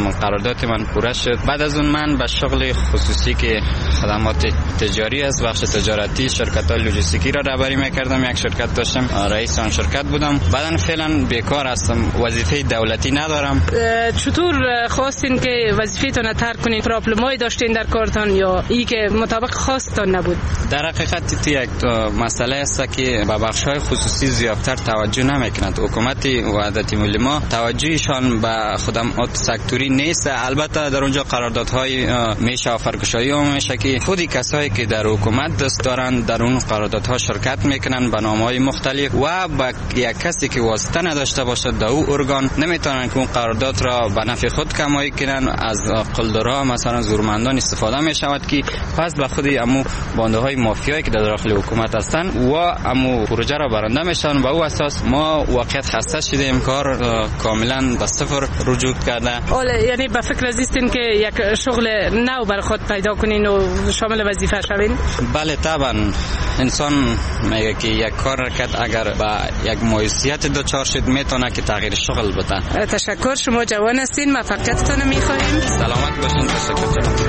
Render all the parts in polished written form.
قرارداد من پوره شد. بعد از اون من به شغل خصوصی که خدمات تجاری است، بخش تجارتی شرکت‌های لوجستیکی را رهبری می‌کردم. یک شرکت داشتم، رئیس آن شرکت بودم. بعداً فعلا بیکار هستم، وظیفه دولتی ندارم. چطور خواستین که وظیفه‌تون ترک کنین؟ پرابلم‌های داشتین در کارتان یا ای که مطابق خواستتان نبود؟ در حقیقت یک مسئله است که به بخش‌های خصوصی زیادتر توجه نمی‌کند. حکومت وحدت ملی ما توجهشان به خدمات سکتوری نیست. البته در اونجا قراردادهای میشه آفرگشایی میشه که خودی کسایی که در حکومت دست دارند در اون قراردادها شرکت میکنن به نام‌های مختلف و با یک کسی که واسطه نداشته باشد در او ارگان نمیتونن که اون قرارداد را به نفع خود کمایی کنن. از قلدرها مثلا زورمندان استفاده میشود که پس به خود امو بانده های مافیایی که در داخل حکومت هستن و امو پروژه را برنده میشن. و او اساس ما واقعیت خسته شدیم، کار کاملا به صفر رجوع کرده. یعنی به فکر هستین که یک شغل نو بر خود پیدا کنین و شامل وظیفه شوین؟ بله طبعا. انسان میگه که یک کار کرد اگر با یک موثریت دچار شد میتونه که تغییر شغل بده. تشکر، شما جوان هستین، موفقیتتون میخواهیم. سلامت باشین. تشکر.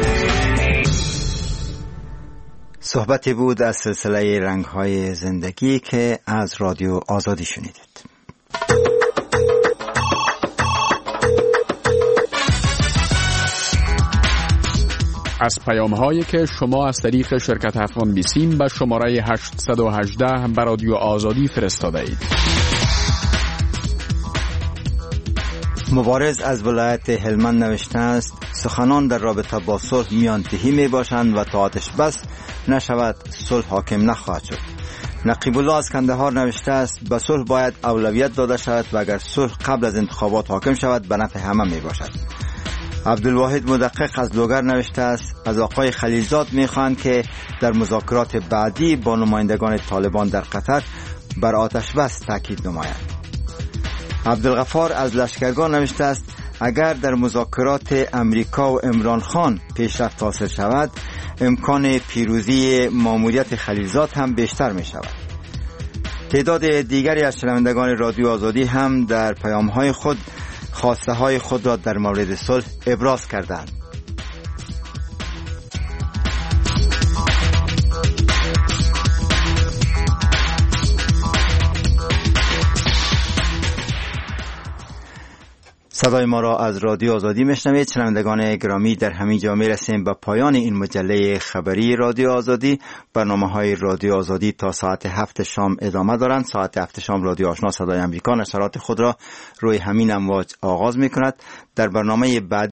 صحبتی بود از سلسله رنگ‌های زندگی که از رادیو آزادی شنیدید. از پیام‌هایی که شما از طریق شرکت افغان بیسیم به شماره 818 به رادیو آزادی فرستاده اید. مبارز از ولایت هلمند نوشته است: سخنان در رابطه با صلح میانتهی می باشند و تا آتش بس نشود صلح حاکم نخواهد شد. نقیب الله از کندهار نوشته است: به صلح باید اولویت داده شود و اگر صلح قبل از انتخابات حاکم شود به نفع همه می باشد. عبدالواحد مدقق از لوگر نوشته است: از آقای خلیلزاد می‌خواهند که در مذاکرات بعدی با نمایندگان طالبان در قطر بر آتش بس تاکید نمایند. عبدالغفار از لشکرگاه نوشته است: اگر در مذاکرات امریکا و عمران خان پیشرفت حاصل شود امکان پیروزی ماموریت خلیلزاد هم بیشتر می شود. تعداد دیگری از شنوندگان رادیو آزادی هم در پیام‌های خود خواسته های خود را در مورد صلح ابراز کردند. صدای ما را از رادیو آزادی میشنوید. شنوندگان گرامی، در همین جا میرسیم به پایان این مجله خبری رادیو آزادی. برنامه‌های رادیو آزادی تا ساعت 7 شام ادامه دارند. ساعت 7 شام رادیو آشنا صدای امریکا نشرات خود را روی همین امواج آغاز میکند. در برنامه بعد